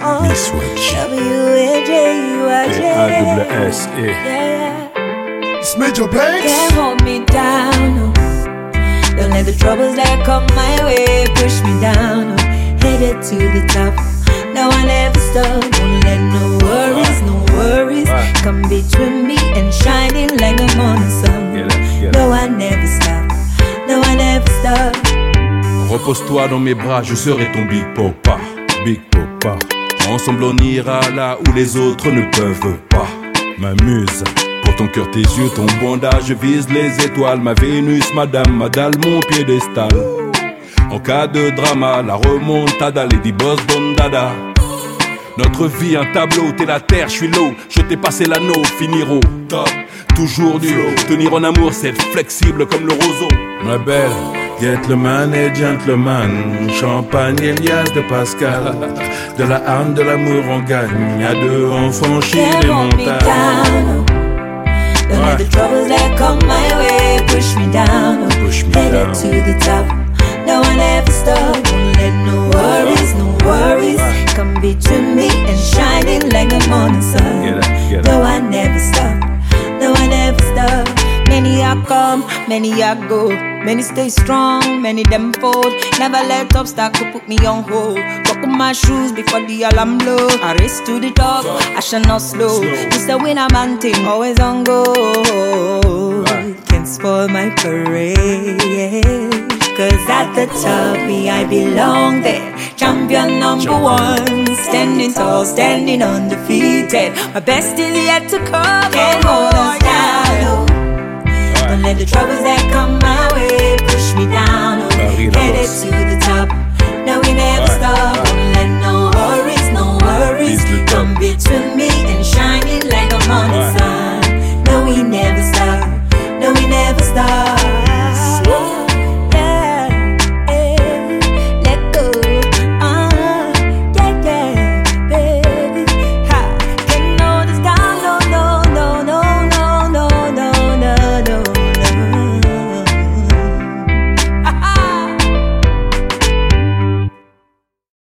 Miss Wedge. W-A-J-U-I-J. It's Major Banks. Can't hold me down, no. Don't let the troubles that come my way push me down, no. Headed to the top. No, I never stop. Won't let no worries come between me and shining like the morning sun. No, I never stop. No, I never stop. Repose-toi dans mes bras, je serai ton Big Papa. Big Papa. Ensemble on ira là où les autres ne peuvent pas. M'amuse. Pour ton cœur, tes yeux, ton bandage, je vise les étoiles. Ma Vénus, madame, ma dalle, mon piédestal. En cas de drama, la remontada, Lady Boss Don Dada. Notre vie, un tableau, t'es la terre, je suis l'eau. Je t'ai passé l'anneau, finir au top. Toujours dur, tenir en amour, c'est être flexible comme le roseau. Ma belle, gentleman et gentleman. Champagne, Elias de Pascal. De la âme, de l'amour, on gagne. À deux, on franchit les montagnes. Don't let the troubles that come my way push me down. Headed to the top. No, I never stop. Won't let no worries come between me and shining like the morning sun. No, I never stop. No, I never stop. Many are come, many are go. Many stay strong, many them fold. Never let obstacle put me on hold. Buckle my shoes before the alarm blow. I race to the top, I shall not slow. It's the winner man thing, always on go. Can't spoil my parade. Cause at the top, me I belong there. Champion number one. Standing tall, standing undefeated. My best is yet to come. Can't hold us down. Don't let the troubles that come my way push me down. Headed to the top. No, we never